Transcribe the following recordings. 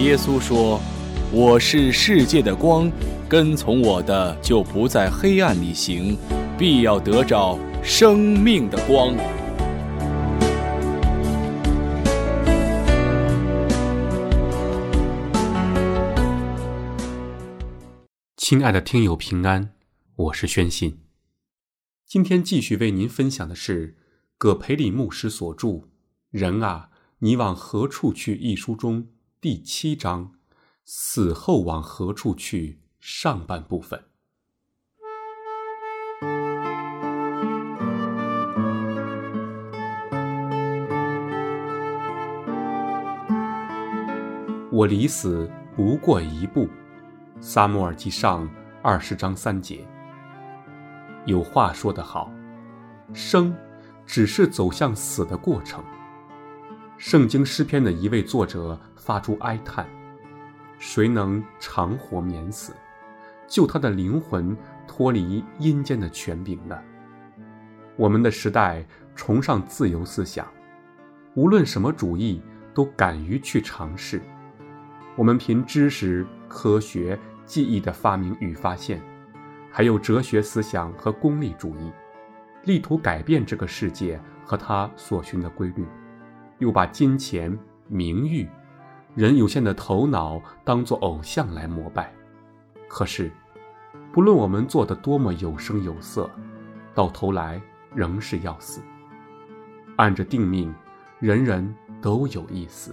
耶稣说：“我是世界的光，跟从我的就不在黑暗里行，必要得着生命的光。” 亲爱的听友平安，我是宣信。今天继续为您分享的是葛培理牧师所著《人啊，你往何处去》一书中第7章死后往何处去上半部分。我离死不过一步，撒母耳记上20章3节。有话说得好，生只是走向死的过程。圣经诗篇的一位作者发出哀叹：谁能长活免死，救他的灵魂脱离阴间的权柄呢？我们的时代崇尚自由思想，无论什么主义都敢于去尝试。我们凭知识、科学、技艺的发明与发现，还有哲学思想和功利主义，力图改变这个世界和它所循的规律，又把金钱、名誉、人有限的头脑当作偶像来膜拜。可是，不论我们做得多么有声有色，到头来仍是要死。按着定命，人人都有一死。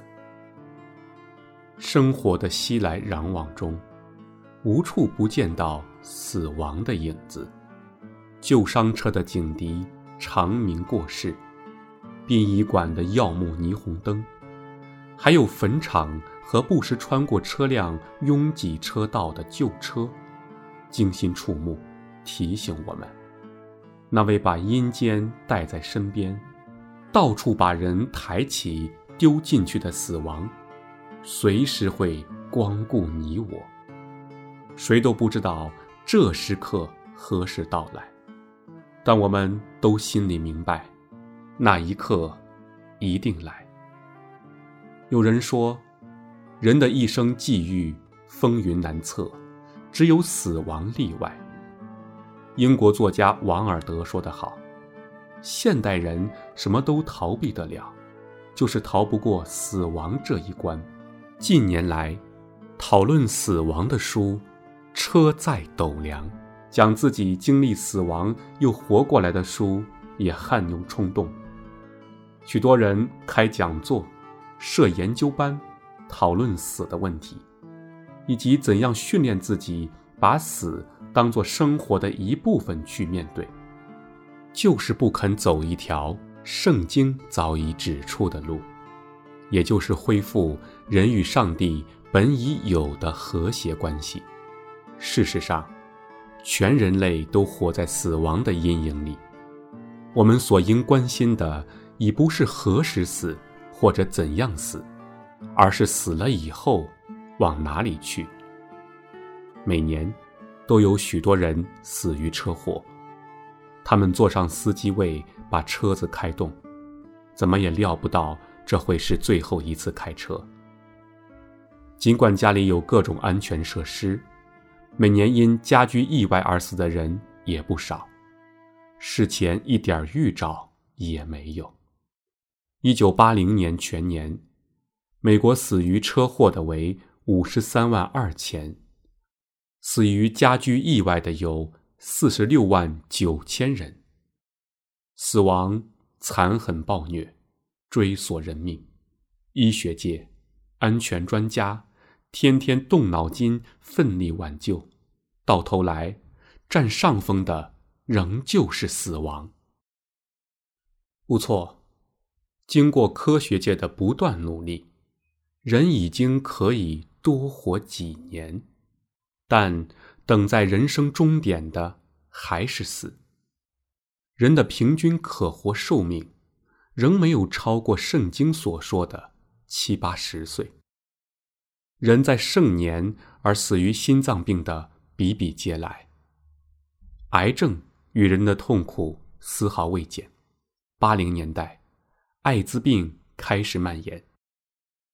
生活的熙来攘往中，无处不见到死亡的影子。旧商车的警笛长鸣过世，殡仪馆的耀目霓虹灯，还有坟场和不时穿过车辆拥挤车道的旧车，惊心触目，提醒我们，那位把阴间带在身边，到处把人抬起丢进去的死亡，随时会光顾你我。谁都不知道这时刻何时到来，但我们都心里明白，那一刻一定来。有人说，人的一生际遇风云难测，只有死亡例外。英国作家王尔德说得好，现代人什么都逃避得了，就是逃不过死亡这一关。近年来，讨论死亡的书车载斗量，讲自己经历死亡又活过来的书也汗牛充栋。许多人开讲座，设研究班，讨论死的问题，以及怎样训练自己把死当作生活的一部分去面对，就是不肯走一条圣经早已指出的路，也就是恢复人与上帝本已有的和谐关系。事实上，全人类都活在死亡的阴影里。我们所应关心的已不是何时死或者怎样死，而是死了以后往哪里去。每年都有许多人死于车祸，他们坐上司机位把车子开动，怎么也料不到这会是最后一次开车。尽管家里有各种安全设施，每年因家居意外而死的人也不少，事前一点预兆也没有。1980年全年，美国死于车祸的为53万2千，死于家居意外的有46万9千人。死亡残狠暴虐，追索人命，医学界、安全专家天天动脑筋奋力挽救，到头来占上风的仍旧是死亡。不错，经过科学界的不断努力，人已经可以多活几年，但等在人生终点的还是死。人的平均可活寿命仍没有超过圣经所说的70、80岁。人在盛年而死于心脏病的比比皆来，癌症与人的痛苦丝毫未减。80年代，艾滋病开始蔓延，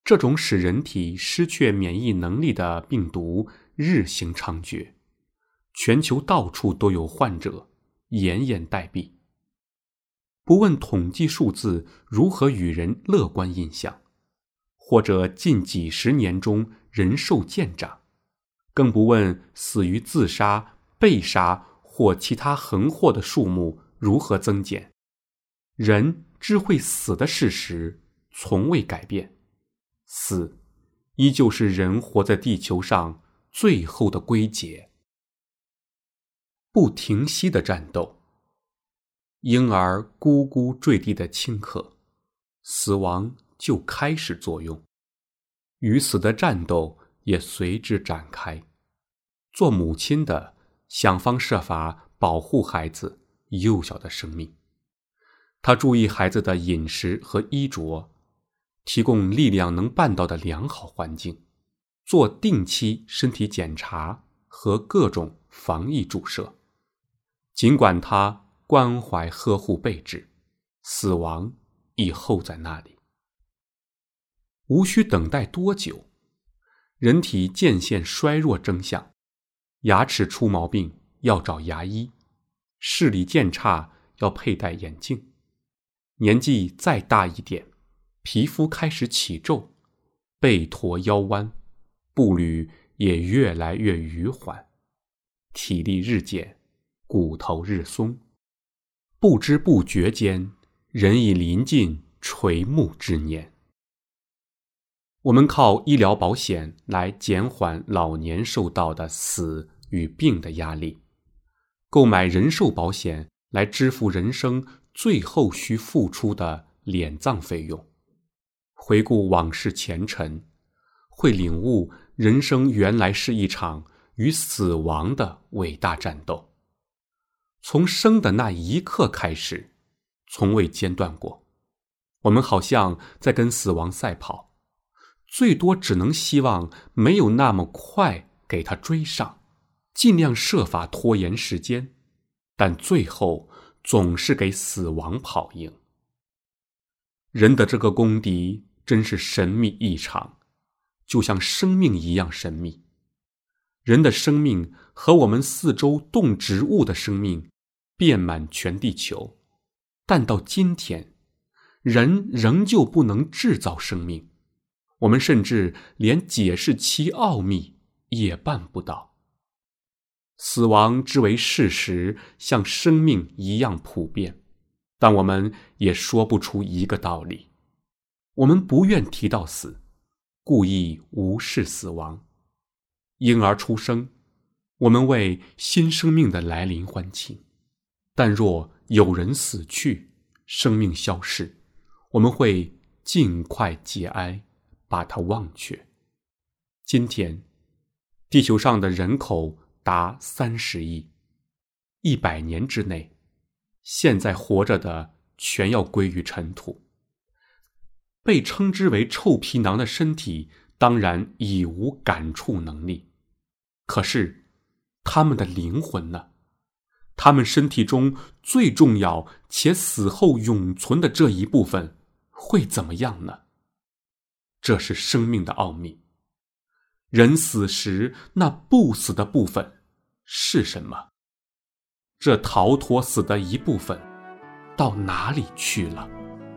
这种使人体失去免疫能力的病毒日行猖獗，全球到处都有患者，奄奄待毙。不问统计数字如何与人乐观印象，或者近几十年中人寿渐长，更不问死于自杀、被杀或其他横祸的数目如何增减，人只会死的事实从未改变，死依旧是人活在地球上最后的归结。不停息的战斗，婴儿咕咕坠地的顷刻，死亡就开始作用，与死的战斗也随之展开。做母亲的想方设法保护孩子幼小的生命，他注意孩子的饮食和衣着，提供力量能办到的良好环境，做定期身体检查和各种防疫注射。尽管他关怀呵护备至，死亡已候在那里。无需等待多久，人体渐现衰弱征象，牙齿出毛病要找牙医，视力渐差要佩戴眼镜，年纪再大一点，皮肤开始起皱，背驼腰弯，步履也越来越余缓，体力日减，骨头日松，不知不觉间，人已临近垂暮之年。我们靠医疗保险来减缓老年受到的死与病的压力，购买人寿保险来支付人生最后需付出的敛葬费用。回顾往事前尘，会领悟人生原来是一场与死亡的伟大战斗。从生的那一刻开始，从未间断过。我们好像在跟死亡赛跑，最多只能希望没有那么快给他追上，尽量设法拖延时间，但最后总是给死亡跑赢。人的这个公敌真是神秘异常，就像生命一样神秘。人的生命和我们四周动植物的生命遍满全地球，但到今天，人仍旧不能制造生命，我们甚至连解释其奥秘也办不到。死亡之为事实，像生命一样普遍，但我们也说不出一个道理。我们不愿提到死，故意无视死亡。婴儿出生，我们为新生命的来临欢庆，但若有人死去，生命消逝，我们会尽快节哀，把它忘却。今天，地球上的人口达30亿，100年之内，现在活着的全要归于尘土。被称之为臭皮囊的身体当然已无感触能力，可是他们的灵魂呢？他们身体中最重要且死后永存的这一部分会怎么样呢？这是生命的奥秘。人死时那不死的部分是什么？这逃脱死的一部分到哪里去了？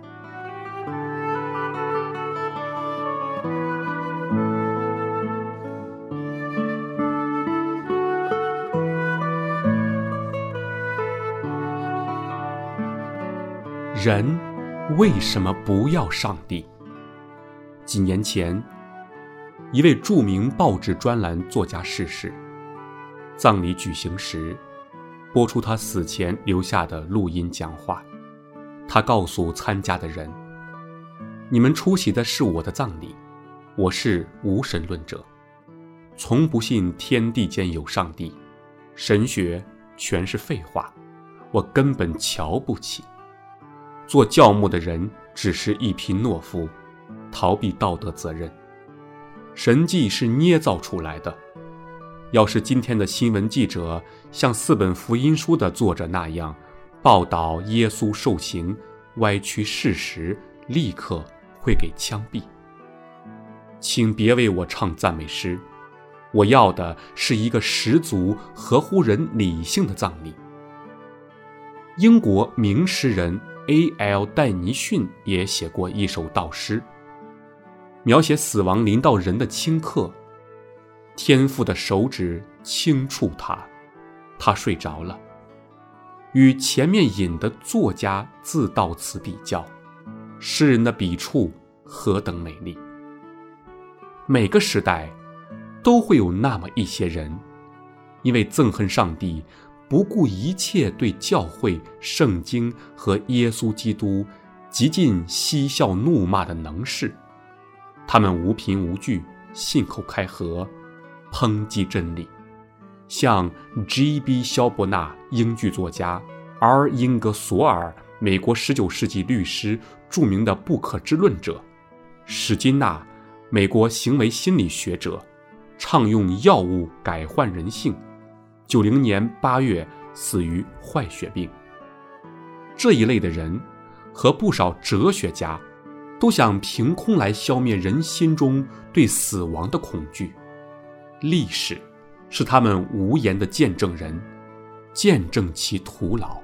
人为什么不要上帝？几年前，一位著名报纸专栏作家逝世，葬礼举行时，播出他死前留下的录音讲话。他告诉参加的人：你们出席的是我的葬礼，我是无神论者，从不信天地间有上帝，神学全是废话，我根本瞧不起。做教牧的人只是一批懦夫，逃避道德责任。神迹是捏造出来的。要是今天的新闻记者像4本福音书的作者那样报道耶稣受刑，歪曲事实，立刻会给枪毙。 请别为我唱赞美诗，我要的是一个十足合乎人理性的葬礼。英国名诗人 A.L. 戴尼逊也写过一首悼诗，描写死亡临到人的顷刻，天父的手指轻触他睡着了。与前面引的作家自悼词比较，诗人的笔触何等美丽。每个时代都会有那么一些人，因为憎恨上帝，不顾一切对教会、圣经和耶稣基督极尽嬉笑怒骂的能事，他们无凭无据，信口开河，抨击真理。像 G.B. 萧伯纳英剧作家，而英格索尔美国19世纪律师，著名的不可知论者，史金纳美国行为心理学者，倡用药物改换人性，90年8月死于坏血病。这一类的人和不少哲学家都想凭空来消灭人心中对死亡的恐惧。历史是他们无言的见证人，见证其徒劳。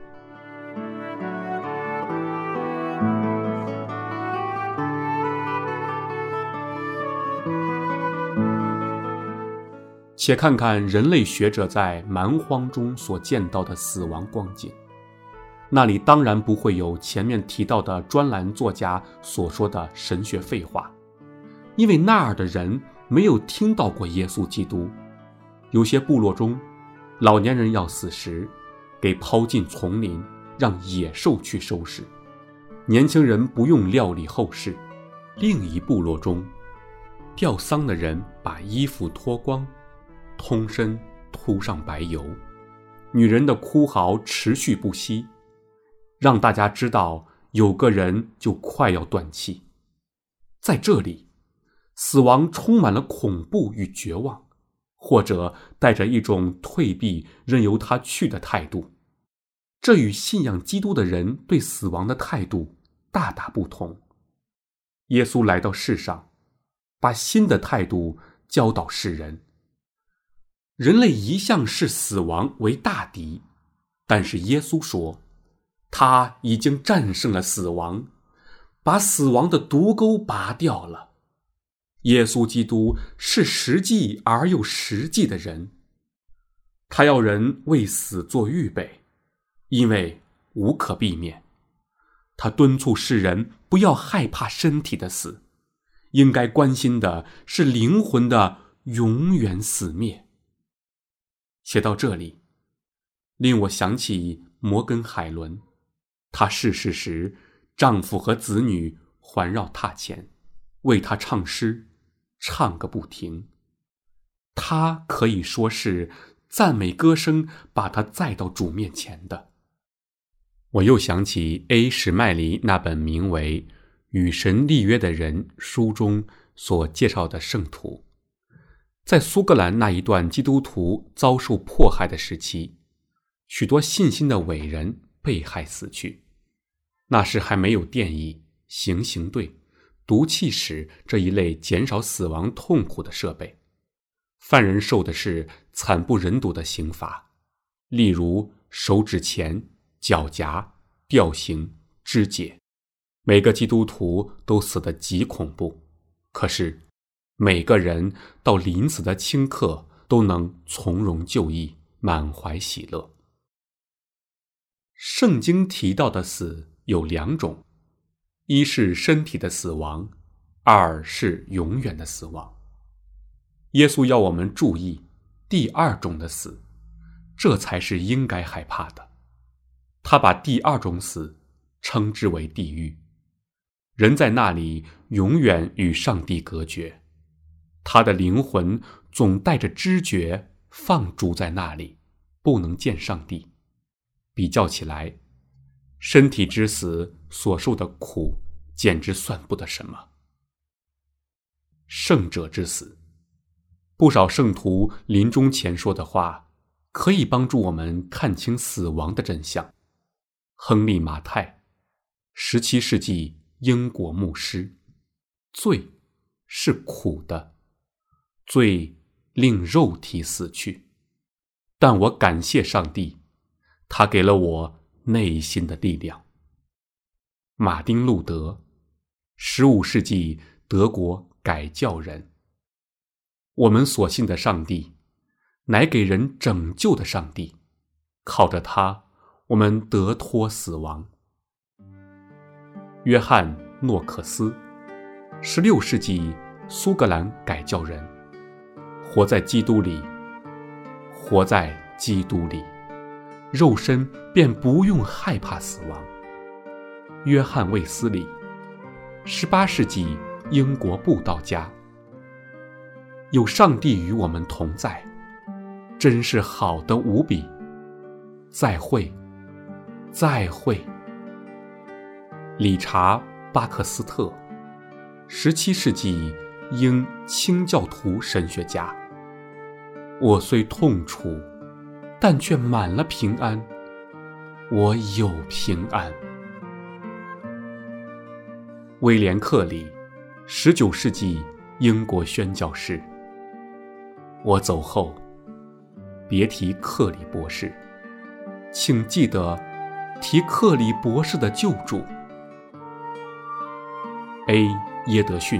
且看看人类学者在蛮荒中所见到的死亡光景，那里当然不会有前面提到的专栏作家所说的神学废话，因为那儿的人没有听到过耶稣基督。有些部落中，老年人要死时，给抛进丛林，让野兽去收拾，年轻人不用料理后事。另一部落中，吊丧的人把衣服脱光，通身涂上白油，女人的哭嚎持续不息，让大家知道有个人就快要断气。在这里，死亡充满了恐怖与绝望，或者带着一种退避任由他去的态度。这与信仰基督的人对死亡的态度大大不同。耶稣来到世上，把新的态度教导世人。人类一向视死亡为大敌，但是耶稣说，他已经战胜了死亡，把死亡的毒钩拔掉了。耶稣基督是实际而又实际的人，他要人为死做预备，因为无可避免。他敦促世人不要害怕身体的死，应该关心的是灵魂的永远死灭。写到这里，令我想起摩根海伦，她逝世时，丈夫和子女环绕榻前，为她唱诗，唱个不停。她可以说是赞美歌声把她载到主面前的。我又想起 A. 史麦里那本名为《与神立约的人》书中所介绍的圣徒，在苏格兰那一段基督徒遭受迫害的时期，许多信心的伟人被害死去。那时还没有电椅、行刑队、毒气室这一类减少死亡痛苦的设备，犯人受的是惨不忍睹的刑罚，例如手指钳、脚夹、吊刑、肢解。每个基督徒都死得极恐怖，可是每个人到临死的顷刻都能从容就义，满怀喜乐。圣经提到的死有两种，一是身体的死亡，二是永远的死亡。耶稣要我们注意第二种的死，这才是应该害怕的。他把第二种死称之为地狱，人在那里永远与上帝隔绝，他的灵魂总带着知觉放逐在那里，不能见上帝。比较起来，身体之死所受的苦简直算不得什么。圣者之死，不少圣徒临终前说的话可以帮助我们看清死亡的真相。亨利·马泰，17世纪英国牧师，罪是苦的，罪令肉体死去，但我感谢上帝，他给了我内心的力量。马丁·路德，15世纪德国改教人。我们所信的上帝，乃给人拯救的上帝，靠着他，我们得脱死亡。约翰·诺克斯，16世纪苏格兰改教人。活在基督里，活在基督里，肉身便不用害怕死亡。约翰·卫斯理，18世纪英国布道家。有上帝与我们同在，真是好得无比。再会，再会。理查·巴克斯特，17世纪英清教徒神学家。我虽痛楚，但却满了平安，我有平安。威廉·克里，19世纪英国宣教士。我走后，别提克里博士，请记得提克里博士的救助。A. 耶德逊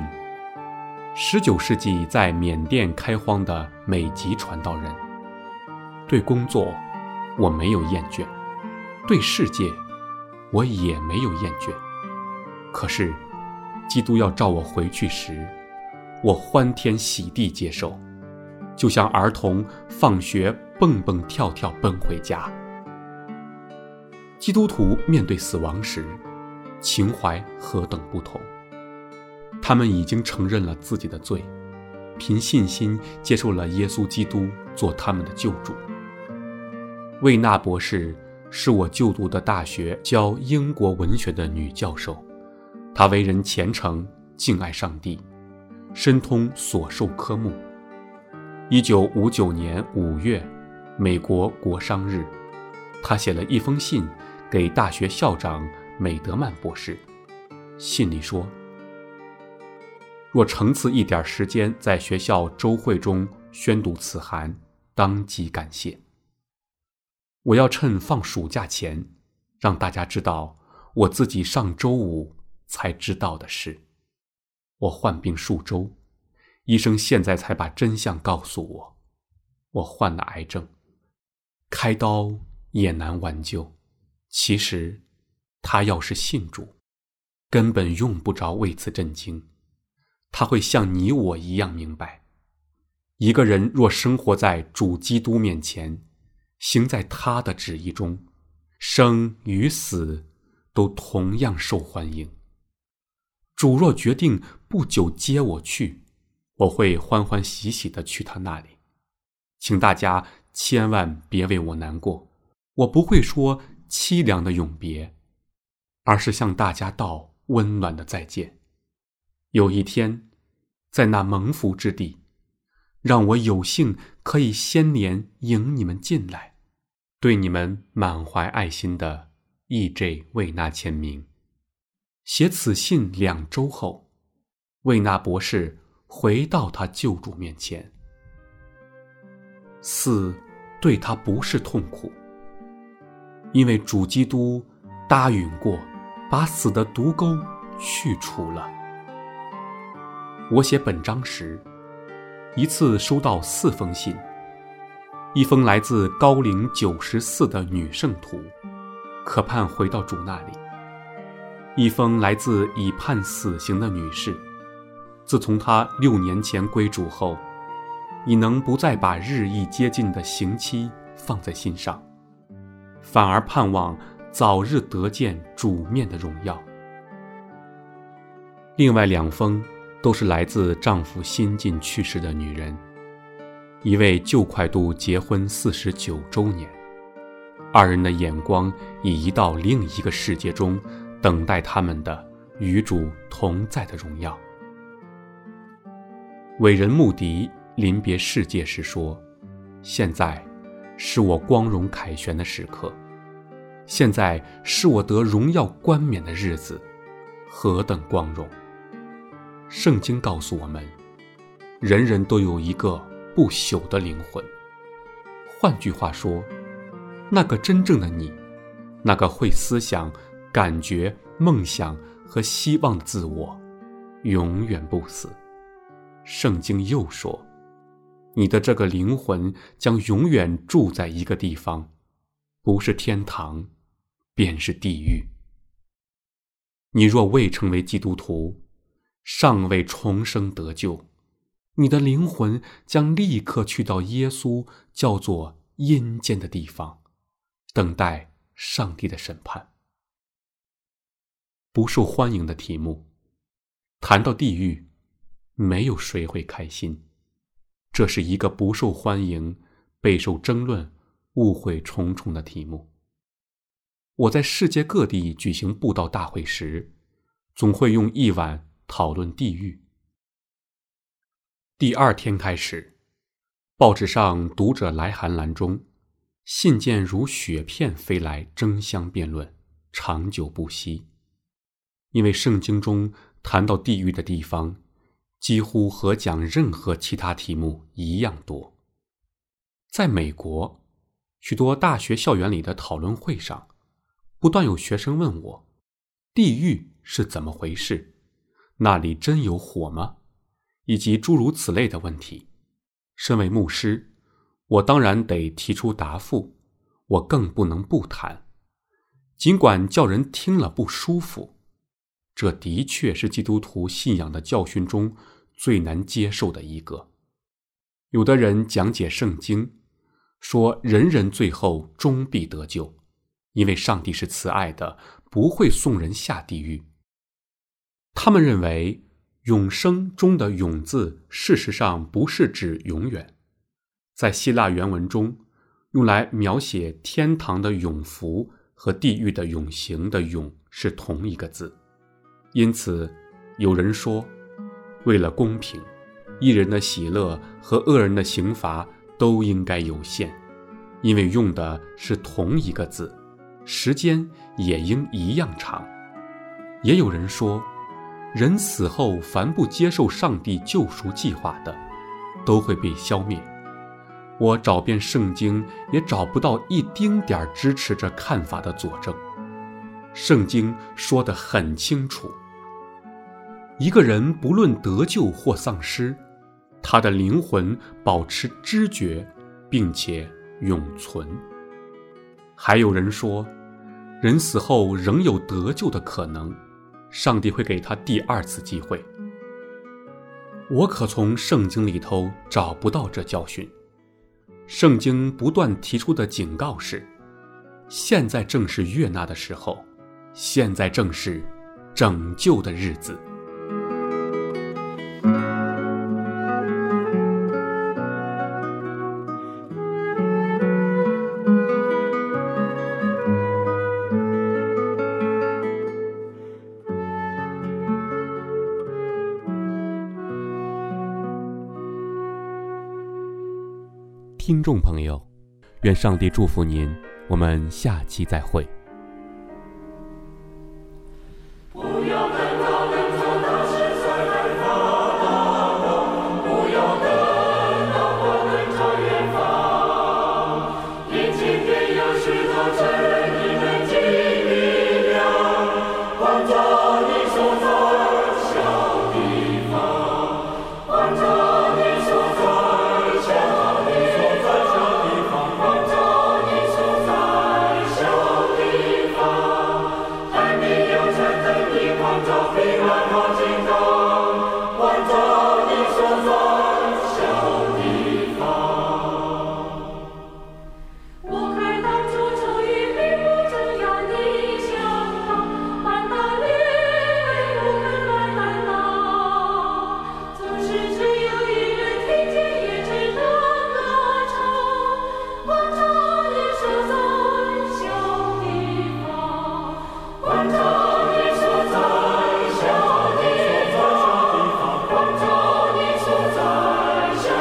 ，19世纪在缅甸开荒的美籍传道人。对工作，我没有厌倦；对世界，我也没有厌倦。可是，基督要召我回去时，我欢天喜地接受，就像儿童放学蹦蹦跳跳奔回家。基督徒面对死亡时，情怀何等不同。他们已经承认了自己的罪，凭信心接受了耶稣基督做他们的救主。魏娜博士是我就读的大学教英国文学的女教授，她为人虔诚，敬爱上帝，深通所授科目。1959年5月，美国国殇日，她写了一封信给大学校长美德曼博士，信里说：若乘此一点时间在学校周会中宣读此函，当即感谢。我要趁放暑假前，让大家知道我自己上周5才知道的事。我患病数周，医生现在才把真相告诉我，我患了癌症，开刀也难挽救。其实他要是信主，根本用不着为此震惊。他会像你我一样明白，一个人若生活在主基督面前，行在他的旨意中，生与死都同样受欢迎。主若决定不久接我去，我会欢欢喜喜地去他那里。请大家千万别为我难过，我不会说凄凉的永别，而是向大家道温暖的再见。有一天，在那蒙福之地，让我有幸可以先年迎你们进来，对你们满怀爱心的 E.J. 魏纳签名。写此信2周后，魏纳博士回到他救主面前。死对他不是痛苦，因为主基督答允过，把死的毒钩去除了。我写本章时，一次收到4封信，一封来自高龄94的女圣徒，可盼回到主那里；一封来自已判死刑的女士，自从她6年前归主后，已能不再把日益接近的刑期放在心上，反而盼望早日得见主面的荣耀。另外2封都是来自丈夫新近去世的女人，一位就快度结婚49周年，2人的眼光已移到另一个世界中，等待他们的与主同在的荣耀。伟人穆迪临别世界时说：现在是我光荣凯旋的时刻，现在是我得荣耀冠冕的日子，何等光荣！ 圣经告诉我们，人人都有一个不朽的灵魂。换句话说，那个真正的你，那个会思想、感觉、梦想和希望的自我，永远不死。圣经又说，你的这个灵魂将永远住在一个地方，不是天堂，便是地狱。你若未成为基督徒，尚未重生得救，你的灵魂将立刻去到耶稣叫做阴间的地方，等待上帝的审判。不受欢迎的题目，谈到地狱，没有谁会开心。这是一个不受欢迎、备受争论、误会重重的题目。我在世界各地举行布道大会时，总会用一晚讨论地狱。第二天开始，报纸上读者来函栏中，信件如雪片飞来，争相辩论，长久不息。因为圣经中谈到地狱的地方，几乎和讲任何其他题目一样多。在美国，许多大学校园里的讨论会上，不断有学生问我，地狱是怎么回事？那里真有火吗？以及诸如此类的问题。身为牧师，我当然得提出答复，我更不能不谈。尽管叫人听了不舒服，这的确是基督徒信仰的教训中最难接受的一个。有的人讲解圣经，说人人最后终必得救，因为上帝是慈爱的，不会送人下地狱。他们认为永生中的永字事实上不是指永远，在希腊原文中用来描写天堂的永福和地狱的永刑的永是同一个字。因此有人说，为了公平，一人的喜乐和恶人的刑罚都应该有限，因为用的是同一个字，时间也应一样长。也有人说，人死后凡不接受上帝救赎计划的，都会被消灭。我找遍圣经，也找不到一丁点支持这看法的佐证。圣经说得很清楚，一个人不论得救或丧失，他的灵魂保持知觉，并且永存。还有人说，人死后仍有得救的可能，上帝会给他第二次机会。我可从圣经里头找不到这教训。圣经不断提出的警告是，现在正是悦纳的时候，现在正是拯救的日子。听众朋友，愿上帝祝福您，我们下期再会。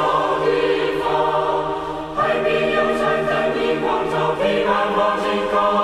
平安好，金刚。